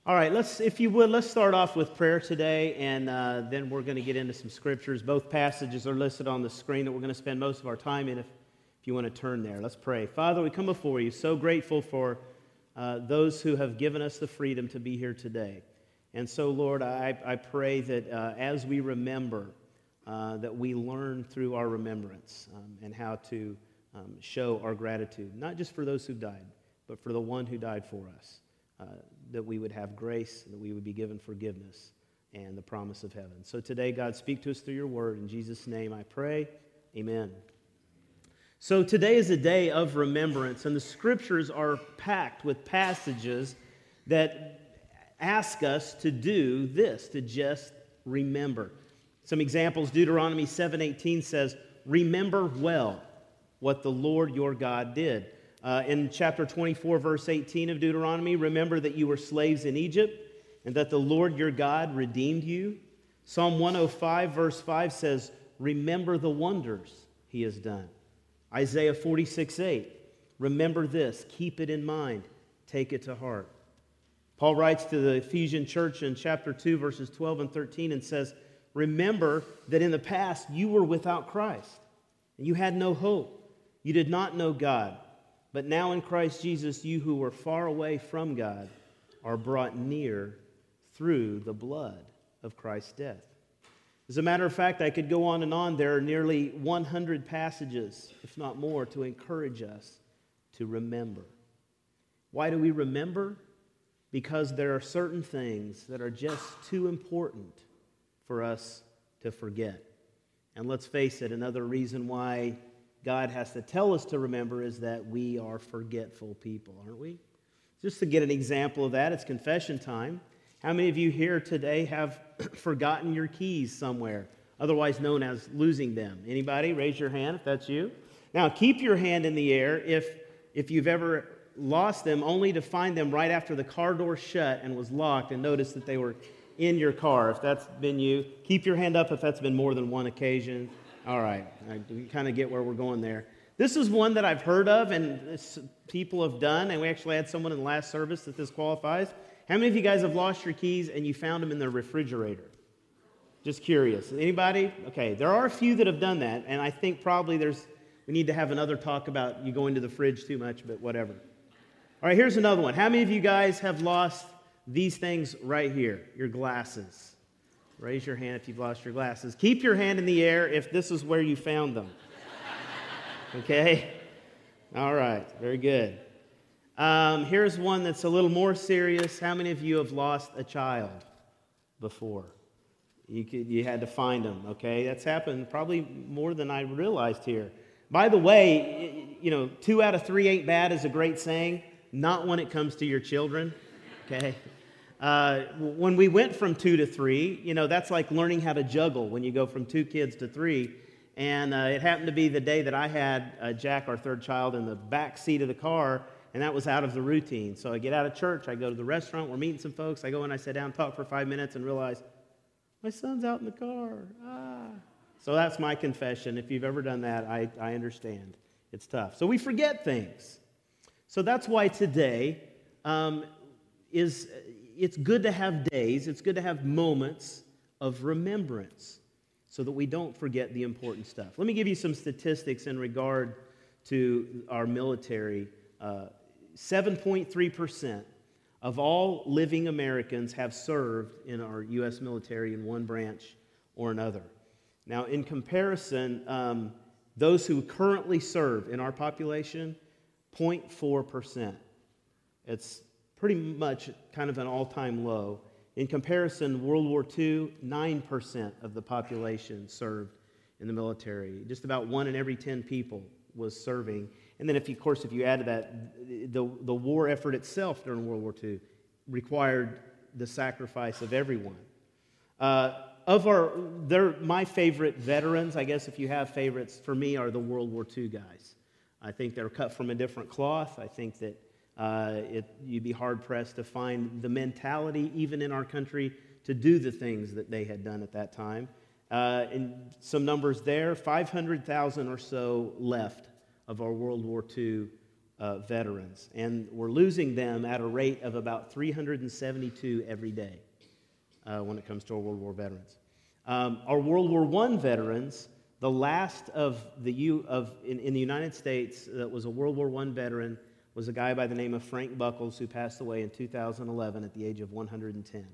All right, if you would, let's start off with prayer today, and then we're going to get into some scriptures. Both passages are listed on the screen that we're going to spend most of our time in if you want to turn there. Let's pray. Father, we come before you, so grateful for those who have given us the freedom to be here today. And so, Lord, I pray that as we remember, that we learn through our remembrance and how to show our gratitude, not just for those who died, but for the one who died for us. That we would have grace, that we would be given forgiveness and the promise of heaven. So today, God, speak to us through your word. In Jesus' name I pray, amen. So today is a day of remembrance, and the scriptures are packed with passages that ask us to do this, to just remember. Some examples, Deuteronomy 7:18 says, "Remember well what the Lord your God did." In chapter 24, verse 18 of Deuteronomy, remember that you were slaves in Egypt and that the Lord your God redeemed you. Psalm 105, verse 5 says, remember the wonders he has done. Isaiah 46:8, remember this, keep it in mind, take it to heart. Paul writes to the Ephesian church in chapter 2, verses 12 and 13 and says, remember that in the past you were without Christ and you had no hope. You did not know God. But now in Christ Jesus, you who were far away from God are brought near through the blood of Christ's death. As a matter of fact, I could go on and on. There are nearly 100 passages, if not more, to encourage us to remember. Why do we remember? Because there are certain things that are just too important for us to forget. And let's face it, another reason why God has to tell us to remember is that we are forgetful people, aren't we? Just to get an example of that, it's confession time. How many of you here today have forgotten your keys somewhere, otherwise known as losing them? Anybody? Raise your hand if that's you. Now, keep your hand in the air if you've ever lost them, only to find them right after the car door shut and was locked and notice that they were in your car. If that's been you, keep your hand up if that's been more than one occasion. All right, we kind of get where we're going there. This is one that I've heard of and people have done, and we actually had someone in the last service that this qualifies. How many of you guys have lost your keys and you found them in the refrigerator? Just curious. Anybody? Okay, there are a few that have done that, and I think probably we need to have another talk about you going to the fridge too much, but whatever. All right, here's another one. How many of you guys have lost these things right here? Your glasses. Raise your hand if you've lost your glasses. Keep your hand in the air if this is where you found them. Okay? All right. Very good. Here's one that's a little more serious. How many of you have lost a child before? You had to find them, okay? That's happened probably more than I realized here. By the way, 2 out of 3 ain't bad is a great saying. Not when it comes to your children, okay? When we went from 2 to 3, that's like learning how to juggle when you go from 2 kids to 3. And it happened to be the day that I had Jack, our third child, in the back seat of the car, and that was out of the routine. So I get out of church, I go to the restaurant, we're meeting some folks, I go in, I sit down, talk for 5 minutes, and realize, my son's out in the car. So that's my confession. If you've ever done that, I understand. It's tough. So we forget things. So that's why today it's good to have days, it's good to have moments of remembrance so that we don't forget the important stuff. Let me give you some statistics in regard to our military. 7.3% of all living Americans have served in our U.S. military in one branch or another. Now, in comparison, those who currently serve in our population, 0.4%. It's pretty much kind of an all-time low. In comparison, World War II, 9% of the population served in the military. Just about 1 in every 10 people was serving. And then, if you add to that, the war effort itself during World War II required the sacrifice of everyone. My favorite veterans, I guess if you have favorites, for me are the World War II guys. I think they're cut from a different cloth. I think that you'd be hard-pressed to find the mentality, even in our country, to do the things that they had done at that time. And some numbers there, 500,000 or so left of our World War II veterans. And we're losing them at a rate of about 372 every day when it comes to our World War veterans. Our World War I veterans, the last in the United States that was a World War I veteran was a guy by the name of Frank Buckles, who passed away in 2011 at the age of 110.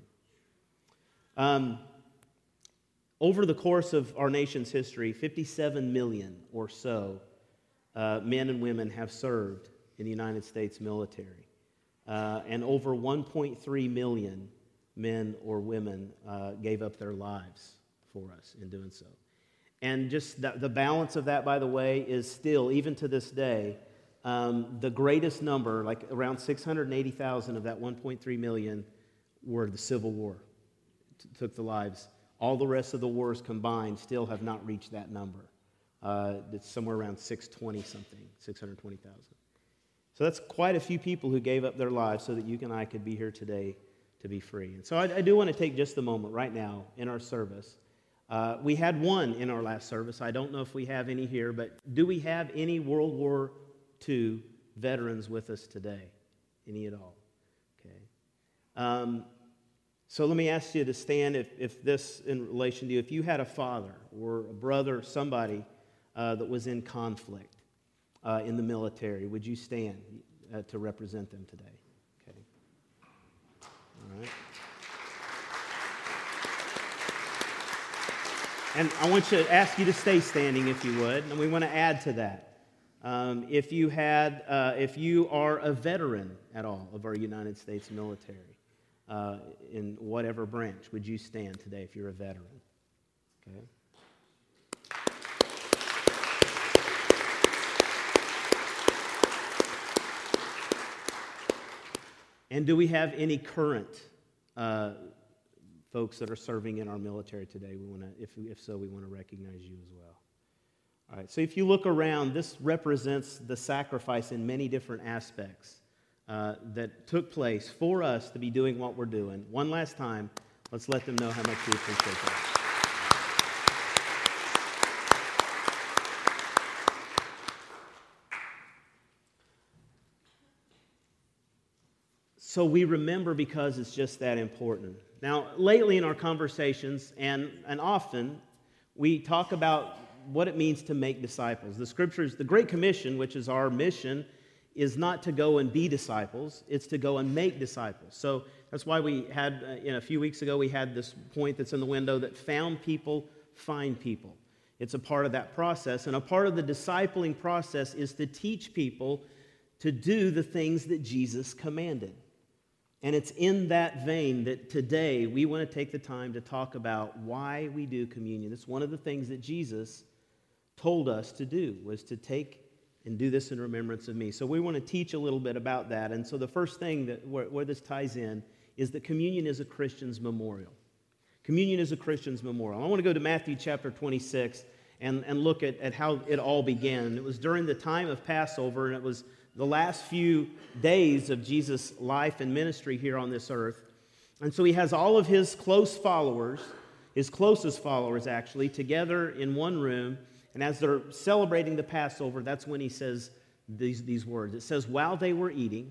Over the course of our nation's history, 57 million or so men and women have served in the United States military. And over 1.3 million men or women gave up their lives for us in doing so. And just the balance of that, by the way, is still, even to this day, the greatest number, like around 680,000 of that 1.3 million, were the Civil War. Took the lives. All the rest of the wars combined still have not reached that number. It's somewhere around 620-something, 620,000. So that's quite a few people who gave up their lives so that you and I could be here today to be free. And so I do want to take just a moment right now in our service. We had one in our last service. I don't know if we have any here, but do we have any World War II veterans with us today? Any at all? Okay. So let me ask you to stand if this in relation to you. If you had a father or a brother, somebody that was in conflict in the military, would you stand to represent them today? Okay. All right. And I want to ask you to stay standing if you would, and we want to add to that. If you are a veteran at all of our United States military, in whatever branch, would you stand today if you're a veteran? Okay. And do we have any current folks that are serving in our military today? We want to, if so, we want to recognize you as well. All right. So if you look around, this represents the sacrifice in many different aspects that took place for us to be doing what we're doing. One last time, let's let them know how much we appreciate that. So we remember because it's just that important. Now, lately in our conversations, and often, we talk about what it means to make disciples. The Scriptures, the Great Commission, which is our mission, is not to go and be disciples, it's to go and make disciples. So that's why we had, a few weeks ago, we had this point that's in the window that found people find people. It's a part of that process, and a part of the discipling process is to teach people to do the things that Jesus commanded. And it's in that vein that today we want to take the time to talk about why we do communion. It's one of the things that Jesus told us to do, was to take and do this in remembrance of me. So we want to teach a little bit about that. And so the first thing that where this ties in is that communion is a Christian's memorial. Communion is a Christian's memorial. I want to go to Matthew chapter 26 and look at how it all began. It was during the time of Passover, and it was the last few days of Jesus' life and ministry here on this earth. And so he has all of his close followers, his closest followers actually, together in one room. And as they're celebrating the Passover, that's when he says these words. It says, while they were eating,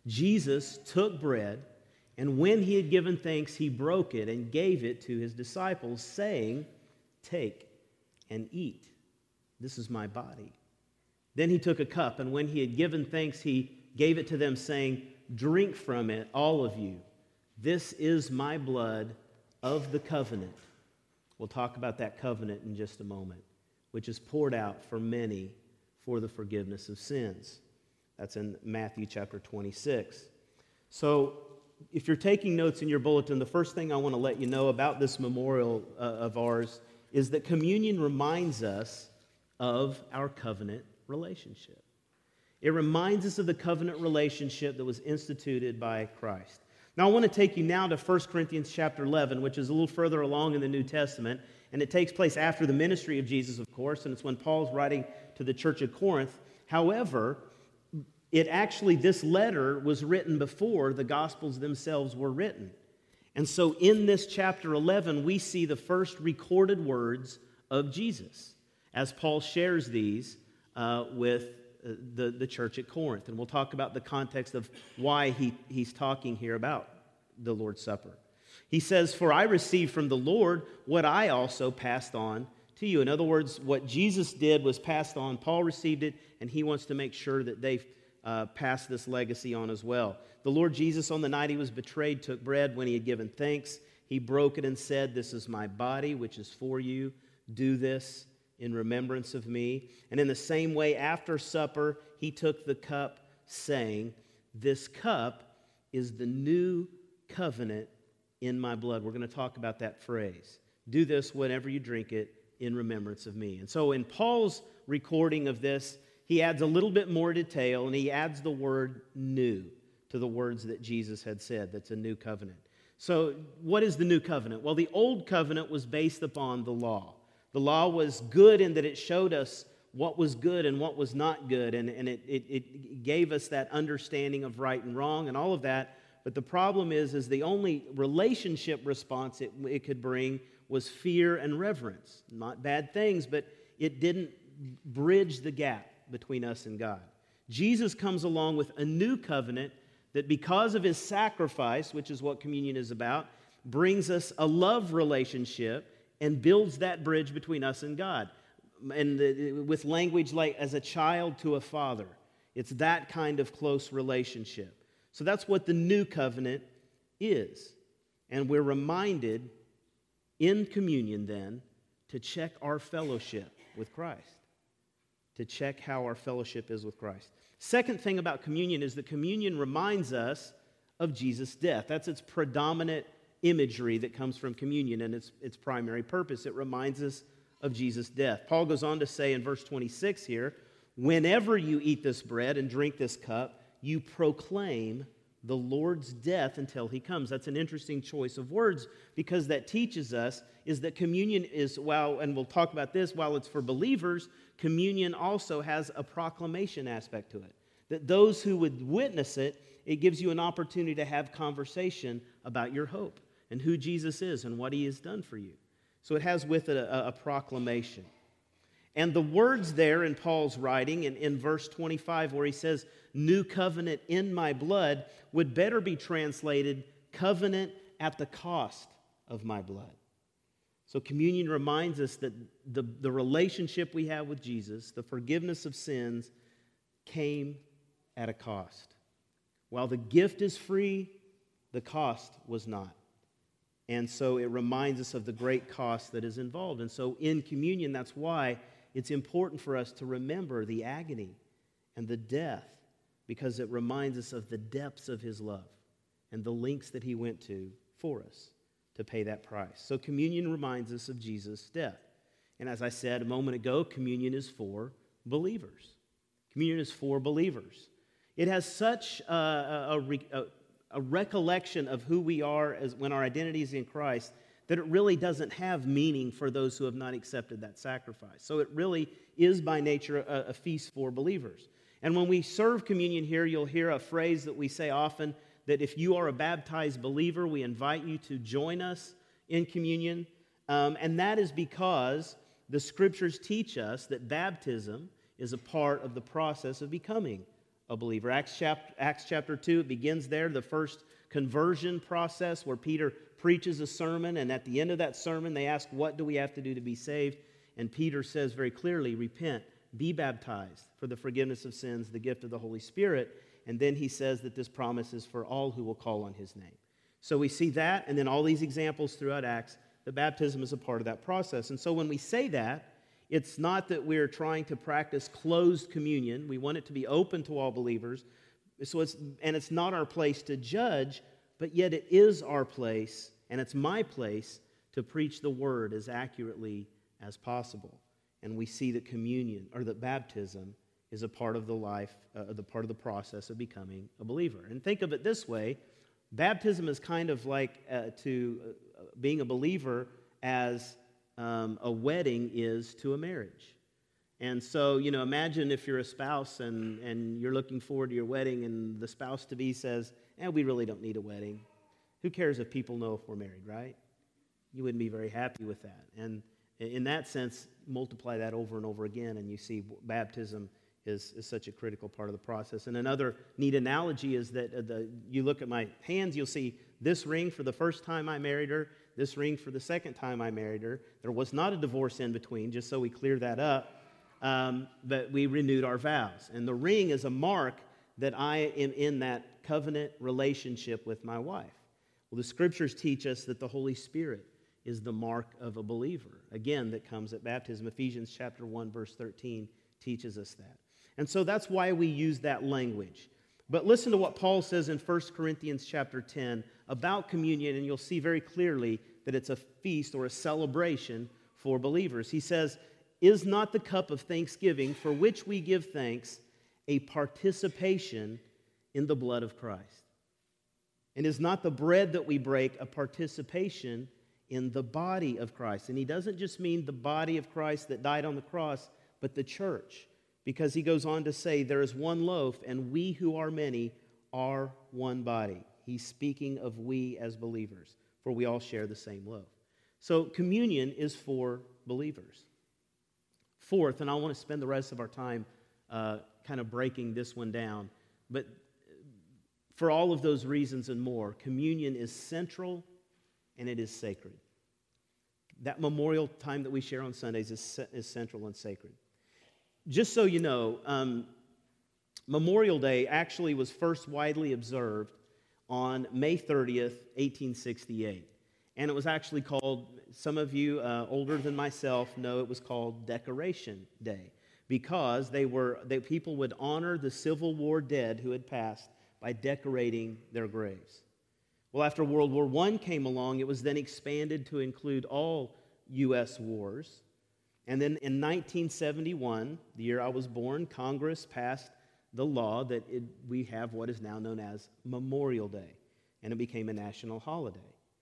Jesus took bread, and when he had given thanks, he broke it and gave it to his disciples, saying, take and eat. This is my body. Then he took a cup, and when he had given thanks, he gave it to them, saying, drink from it, all of you. This is my blood of the covenant. We'll talk about that covenant in just a moment, which is poured out for many for the forgiveness of sins. That's in Matthew chapter 26. So if you're taking notes in your bulletin, the first thing I want to let you know about this memorial of ours is that communion reminds us of our covenant relationship. It reminds us of the covenant relationship that was instituted by Christ. Now I want to take you now to 1 Corinthians chapter 11, which is a little further along in the New Testament, and it takes place after the ministry of Jesus, of course, and it's when Paul's writing to the church of Corinth. However, this letter was written before the Gospels themselves were written. And so in this chapter 11, we see the first recorded words of Jesus as Paul shares these with the church at Corinth. And we'll talk about the context of why he's talking here about the Lord's Supper. He says, "For I received from the Lord what I also passed on to you." In other words, what Jesus did was passed on. Paul received it, and he wants to make sure that they pass this legacy on as well. The Lord Jesus, on the night he was betrayed, took bread. When he had given thanks, he broke it and said, "This is my body, which is for you. Do this in remembrance of me." And in the same way, after supper, he took the cup, saying, "This cup is the new covenant in my blood." We're going to talk about that phrase. Do this whenever you drink it in remembrance of me. And so in Paul's recording of this, he adds a little bit more detail, and he adds the word new to the words that Jesus had said. That's a new covenant. So what is the new covenant? Well, the old covenant was based upon the law. The law was good in that it showed us what was good and what was not good, and it gave us that understanding of right and wrong and all of that. But the problem is the only relationship response it could bring was fear and reverence. Not bad things, but it didn't bridge the gap between us and God. Jesus comes along with a new covenant that, because of his sacrifice, which is what communion is about, brings us a love relationship and builds that bridge between us and God. And with language like as a child to a father. It's that kind of close relationship. So that's what the new covenant is. And we're reminded in communion then to check our fellowship with Christ. To check how our fellowship is with Christ. Second thing about communion is that communion reminds us of Jesus' death. That's its predominant imagery that comes from communion and its primary purpose. It reminds us of Jesus' death. Paul goes on to say in verse 26 here, "Whenever you eat this bread and drink this cup, you proclaim the Lord's death until he comes." That's an interesting choice of words, because that teaches us is that communion is, and we'll talk about this, while it's for believers, communion also has a proclamation aspect to it. That those who would witness it, it gives you an opportunity to have conversation about your hope and who Jesus is and what he has done for you. So it has with it a proclamation. And the words there in Paul's writing, in verse 25, where he says, "New covenant in my blood," would better be translated, "covenant at the cost of my blood." So communion reminds us that the relationship we have with Jesus, the forgiveness of sins, came at a cost. While the gift is free, the cost was not. And so it reminds us of the great cost that is involved. And so in communion, that's why it's important for us to remember the agony and the death, because it reminds us of the depths of his love and the lengths that he went to for us to pay that price. So communion reminds us of Jesus' death. And as I said a moment ago, communion is for believers. Communion is for believers. It has such a recollection of who we are as when our identity is in Christ that it really doesn't have meaning for those who have not accepted that sacrifice. So it really is by nature a feast for believers. And when we serve communion here, you'll hear a phrase that we say often, that if you are a baptized believer, we invite you to join us in communion. And that is because the Scriptures teach us that baptism is a part of the process of becoming a believer. Acts chapter 2, it begins there, the first conversion process where Peter preaches a sermon, and at the end of that sermon they ask, "What do we have to do to be saved?" And Peter says very clearly, "Repent, be baptized for the forgiveness of sins, the gift of the Holy Spirit." And then he says that this promise is for all who will call on his name. So we see that, and then all these examples throughout Acts, that baptism is a part of that process. And so when we say that, it's not that we're trying to practice closed communion. We want it to be open to all believers. So it's not our place to judge, but yet it is our place, and it's my place, to preach the word as accurately as possible. And we see that communion, or that baptism, is a part of the life, part of the process of becoming a believer. And think of it this way: baptism is kind of like to being a believer as a wedding is to a marriage. And so, imagine if you're a spouse and you're looking forward to your wedding, and the spouse-to-be says, we really don't need a wedding. Who cares if people know if we're married, right? You wouldn't be very happy with that. And in that sense, multiply that over and over again, and you see baptism is such a critical part of the process. And another neat analogy is that you look at my hands, you'll see this ring for the first time I married her, this ring for the second time I married her. There was not a divorce in between, just so we clear that up, but we renewed our vows. And the ring is a mark that I am in that covenant relationship with my wife. Well, the Scriptures teach us that the Holy Spirit is the mark of a believer, again, that comes at baptism. Ephesians chapter 1, verse 13 teaches us that. And so that's why we use that language. But listen to what Paul says in 1 Corinthians chapter 10 about communion, and you'll see very clearly that it's a feast or a celebration for believers. He says, "Is not the cup of thanksgiving for which we give thanks a participation in the blood of Christ? And is not the bread that we break a participation in the body of Christ?" And he doesn't just mean the body of Christ that died on the cross, but the church. Because he goes on to say, there is one loaf, and we who are many are one body. He's speaking of we as believers, for we all share the same loaf. So communion is for believers. Fourth, and I want to spend the rest of our time kind of breaking this one down, but for all of those reasons and more, communion is central and it is sacred. That memorial time that we share on Sundays is central and sacred. Just so you know, Memorial Day actually was first widely observed on May 30th, 1868. And it was actually called, some of you older than myself know it was called Decoration Day, because people would honor the Civil War dead who had passed by decorating their graves. Well, after World War I came along, it was then expanded to include all U.S. wars. And then in 1971, the year I was born, Congress passed the law that we have what is now known as Memorial Day, and it became a national holiday.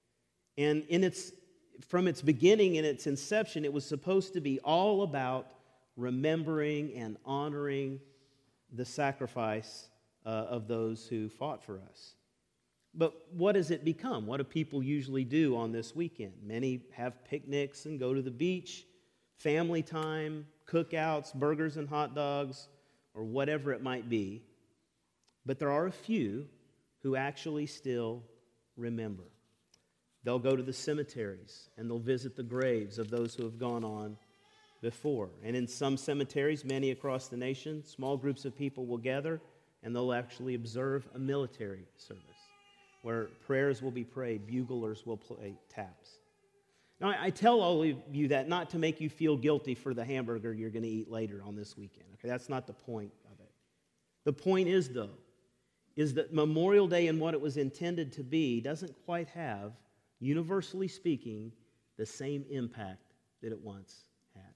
And from its beginning, in its inception, it was supposed to be all about remembering and honoring the sacrifice of those who fought for us. But what has it become? What do people usually do on this weekend? Many have picnics and go to the beach, family time, cookouts, burgers and hot dogs, or whatever it might be. But there are a few who actually still remember. They'll go to the cemeteries and they'll visit the graves of those who have gone on before. And in some cemeteries, many across the nation, small groups of people will gather and they'll actually observe a military service where prayers will be prayed, buglers will play taps. Now, I tell all of you that not to make you feel guilty for the hamburger you're going to eat later on this weekend. Okay, that's not the point of it. The point is, though, is that Memorial Day and what it was intended to be doesn't quite have, universally speaking, the same impact that it once had.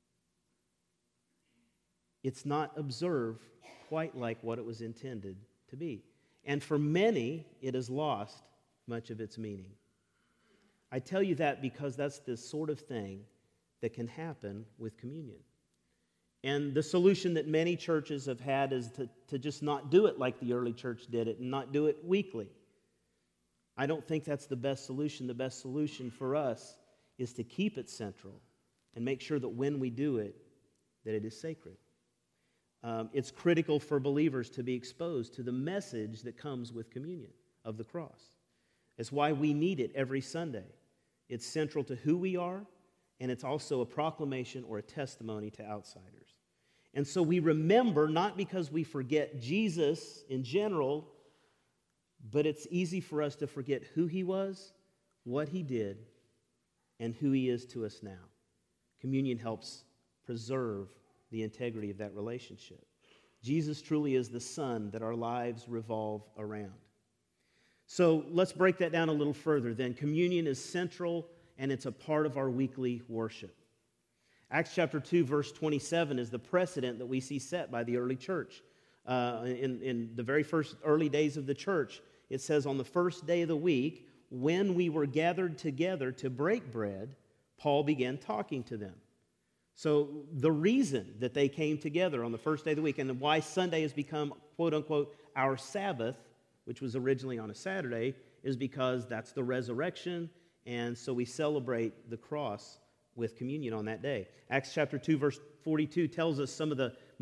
It's not observed quite like what it was intended to be. And for many, it has lost much of its meaning. I tell you that because that's the sort of thing that can happen with communion. And the solution that many churches have had is to just not do it like the early church did it and not do it weekly. I don't think that's the best solution. The best solution for us is to keep it central and make sure that when we do it, that it is sacred. It's critical for believers to be exposed to the message that comes with communion of the cross. It's why we need it every Sunday. It's central to who we are, and it's also a proclamation or a testimony to outsiders. And so we remember not because we forget Jesus in general, but it's easy for us to forget who he was, what he did, and who he is to us now. Communion helps preserve the integrity of that relationship. Jesus truly is the sun that our lives revolve around. So let's break that down a little further then. Communion is central and it's a part of our weekly worship. Acts chapter 2, verse 27 is the precedent that we see set by the early church. In the very first early days of the church, it says, on the first day of the week, when we were gathered together to break bread, Paul began talking to them. So the reason that they came together on the first day of the week and why Sunday has become, quote unquote, our Sabbath, which was originally on a Saturday, is because that's the resurrection, and so we celebrate the cross with communion on that day. Acts chapter 2, verse 42 tells us some of the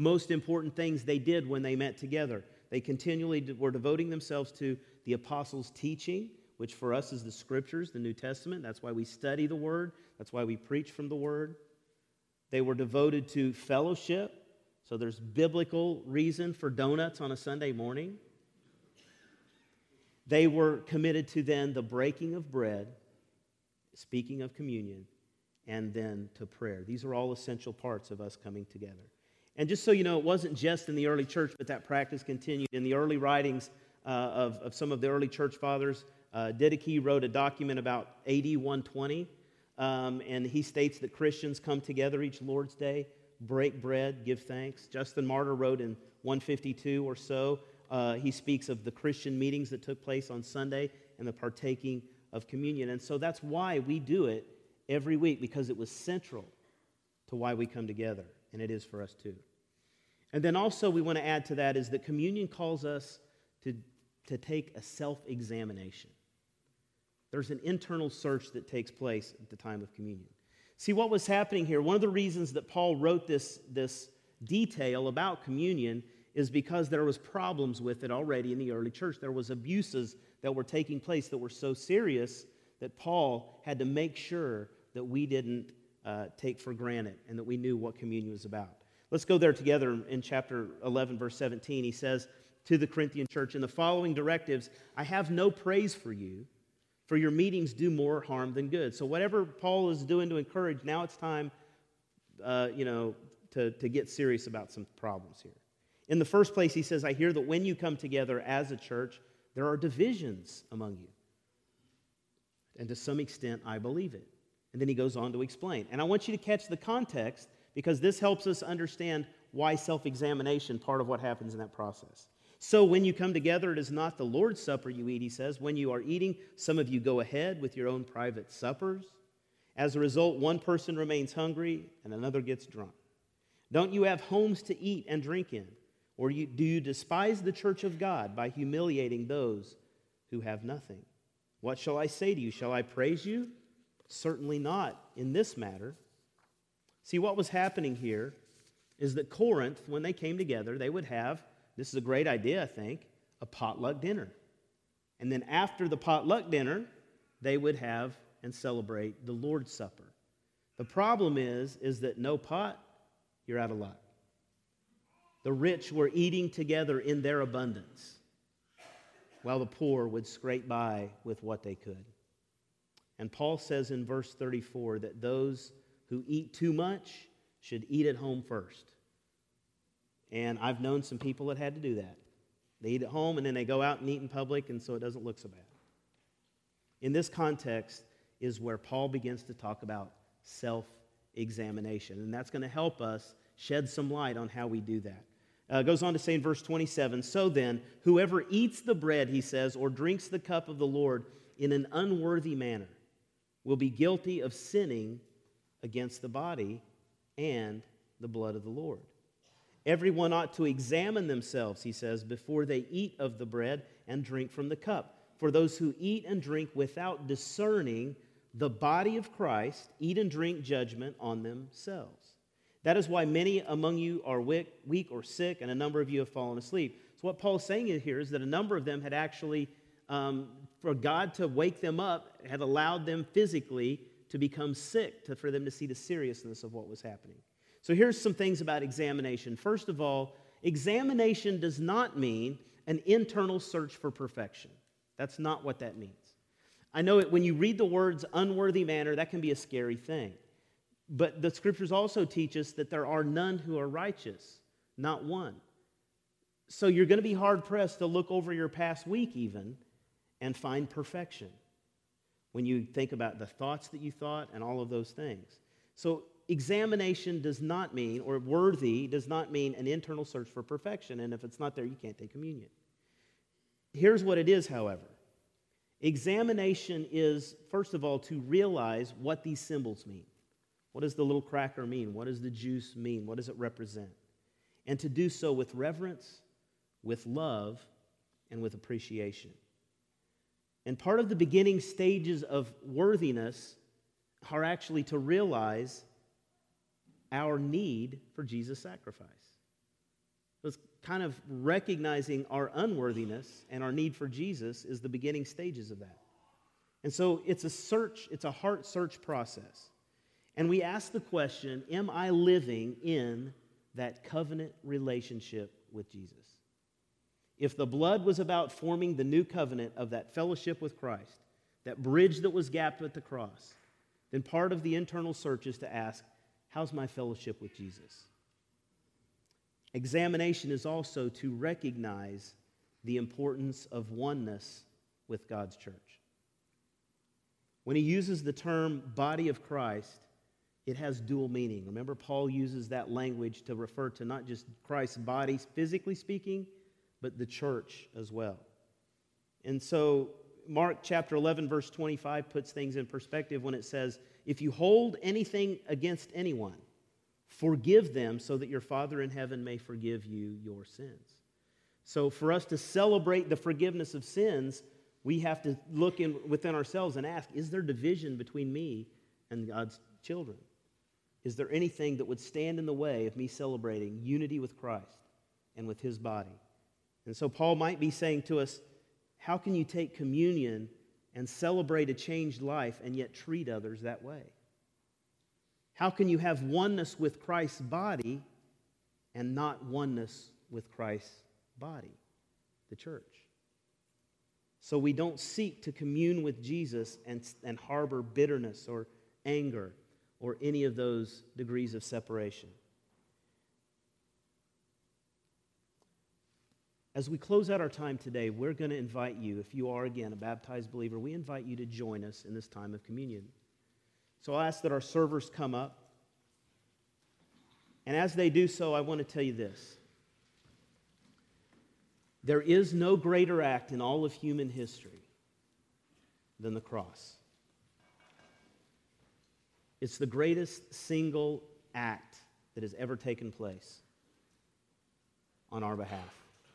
most important things they did when they met together. They continually were devoting themselves to the apostles' teaching, which for us is the Scriptures, the New Testament. That's why we study the Word. That's why we preach from the Word. They were devoted to fellowship. So there's biblical reason for donuts on a Sunday morning. They were committed to then the breaking of bread, speaking of communion, and then to prayer. These are all essential parts of us coming together. And just so you know, it wasn't just in the early church, but that practice continued. In the early writings of some of the early church fathers, Didache wrote a document about AD 120, and he states that Christians come together each Lord's Day, break bread, give thanks. Justin Martyr wrote in 152 or so, he speaks of the Christian meetings that took place on Sunday and the partaking of communion. And so that's why we do it every week, because it was central to why we come together, and it is for us too. And then also we want to add to that is that communion calls us to take a self-examination. There's an internal search that takes place at the time of communion. See, what was happening here, one of the reasons that Paul wrote this detail about communion is because there was problems with it already in the early church. There was abuses that were taking place that were so serious that Paul had to make sure that we didn't take for granted and that we knew what communion was about. Let's go there together in chapter 11, verse 17. He says to the Corinthian church, "In the following directives, I have no praise for you, for your meetings do more harm than good." So whatever Paul is doing to encourage, now it's time, to get serious about some problems here. In the first place, he says, "I hear that when you come together as a church, there are divisions among you. And to some extent, I believe it." And then he goes on to explain. And I want you to catch the context, because this helps us understand why self-examination, part of what happens in that process. "So when you come together, it is not the Lord's Supper you eat," he says. "When you are eating, some of you go ahead with your own private suppers. As a result, one person remains hungry and another gets drunk. Don't you have homes to eat and drink in? Or do you despise the church of God by humiliating those who have nothing? What shall I say to you? Shall I praise you? Certainly not in this matter." See, what was happening here is that Corinth, when they came together, they would have, this is a great idea, I think, a potluck dinner. And then after the potluck dinner, they would have and celebrate the Lord's Supper. The problem is that no pot, you're out of luck. The rich were eating together in their abundance, while the poor would scrape by with what they could. And Paul says in verse 34 that those who eat too much should eat at home first. And I've known some people that had to do that. They eat at home and then they go out and eat in public, and so it doesn't look so bad. In this context is where Paul begins to talk about self-examination, and that's going to help us shed some light on how we do that. Goes on to say in verse 27, "So then, whoever eats the bread," he says, "or drinks the cup of the Lord in an unworthy manner will be guilty of sinning against the body and the blood of the Lord. Everyone ought to examine themselves," he says, "before they eat of the bread and drink from the cup. For those who eat and drink without discerning the body of Christ eat and drink judgment on themselves. That is why many among you are weak or sick, and a number of you have fallen asleep." So what Paul's saying here is that a number of them had actually, for God to wake them up, had allowed them physically to become sick, for them to see the seriousness of what was happening. So here's some things about examination. First of all, examination does not mean an internal search for perfection. That's not what that means. I know when you read the words unworthy manner, that can be a scary thing. But the Scriptures also teach us that there are none who are righteous, not one. So you're going to be hard-pressed to look over your past week even and find perfection when you think about the thoughts that you thought and all of those things. So examination does not mean, or worthy does not mean an internal search for perfection. And if it's not there, you can't take communion. Here's what it is, however. Examination is, first of all, to realize what these symbols mean. What does the little cracker mean? What does the juice mean? What does it represent? And to do so with reverence, with love, and with appreciation. And part of the beginning stages of worthiness are actually to realize our need for Jesus' sacrifice. kind of recognizing our unworthiness and our need for Jesus is the beginning stages of that. And so it's a search, it's a heart search process. And we ask the question, am I living in that covenant relationship with Jesus? If the blood was about forming the new covenant of that fellowship with Christ, that bridge that was gapped at the cross, then part of the internal search is to ask, how's my fellowship with Jesus? Examination is also to recognize the importance of oneness with God's church. When he uses the term body of Christ, it has dual meaning. Remember, Paul uses that language to refer to not just Christ's body, physically speaking, but the church as well. And so Mark chapter 11, verse 25 puts things in perspective when it says, if you hold anything against anyone, forgive them so that your Father in heaven may forgive you your sins. So for us to celebrate the forgiveness of sins, we have to look within ourselves and ask, is there division between me and God's children? Is there anything that would stand in the way of me celebrating unity with Christ and with his body? And so Paul might be saying to us, how can you take communion and celebrate a changed life and yet treat others that way? How can you have oneness with Christ's body and not oneness with Christ's body, the church? So we don't seek to commune with Jesus and harbor bitterness or anger or any of those degrees of separation. As we close out our time today, we're going to invite you, if you are, again, a baptized believer, we invite you to join us in this time of communion. So I'll ask that our servers come up. And as they do so, I want to tell you this. There is no greater act in all of human history than the cross. It's the greatest single act that has ever taken place on our behalf.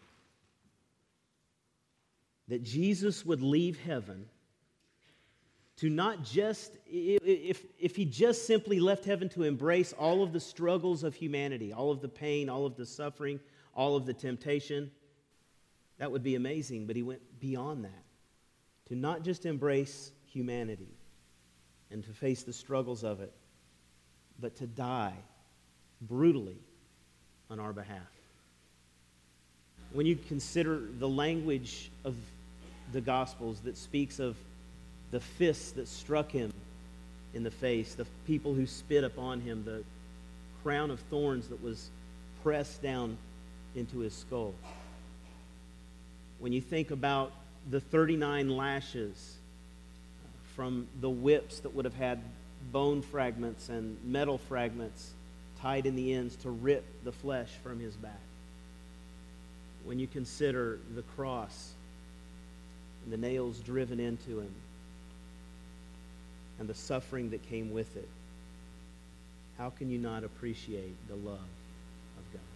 That Jesus would leave heaven to not just, if he just simply left heaven to embrace all of the struggles of humanity, all of the pain, all of the suffering, all of the temptation, that would be amazing, but he went beyond that. To not just embrace humanity and to face the struggles of it, but to die brutally on our behalf. When you consider the language of the Gospels that speaks of the fists that struck him in the face, the people who spit upon him, the crown of thorns that was pressed down into his skull. When you think about the 39 lashes from the whips that would have had bone fragments and metal fragments tied in the ends to rip the flesh from his back. When you consider the cross and the nails driven into him and the suffering that came with it, how can you not appreciate the love of God?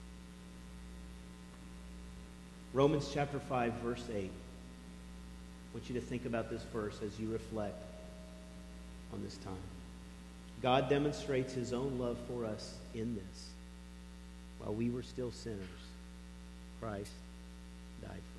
Romans chapter 5, verse 8. I want you to think about this verse as you reflect on this time. God demonstrates his own love for us in this. While we were still sinners, Christ died for us.